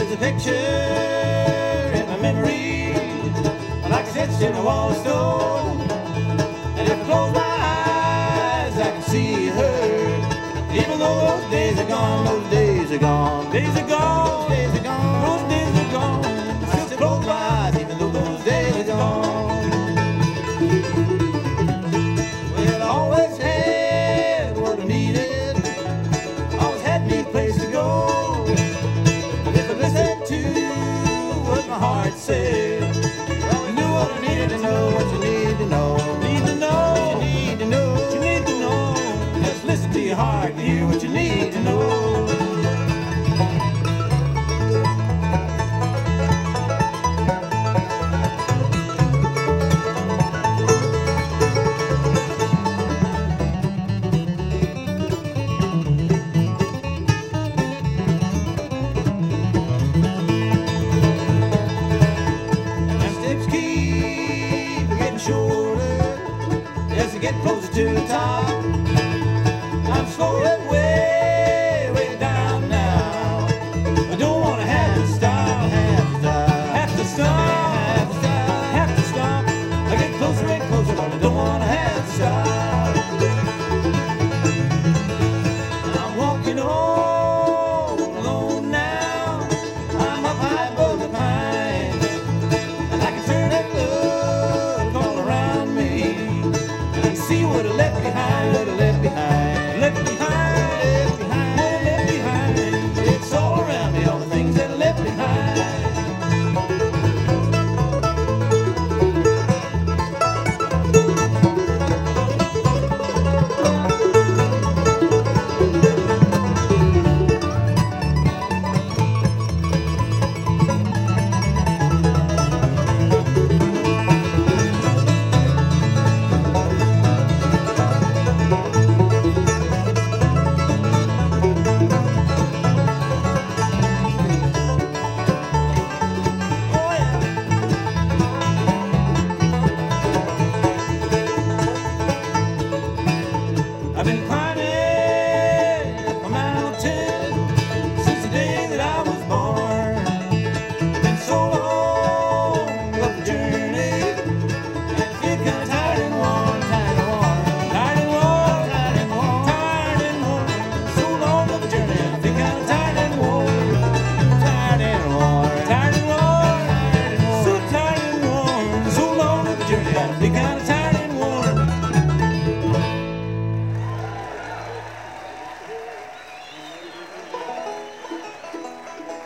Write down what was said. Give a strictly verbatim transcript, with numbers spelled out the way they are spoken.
There's a picture in my memory, like it's etched in a wall of stone. And if I close my eyes, I can see her. Even though those days are gone, those days are gone, days are gone, days are gone, those days are gone. I still close my eyes, even though those days are gone. Well, I always had what I needed, always had me a place to go. And if I listened to what my heart said, well, I knew what I needed to know, what you need to know. Need to know, what you need to know, what you need to know. Just listen to your heart and hear what you need to know. Shorter as I get closer to the top. I'm slowly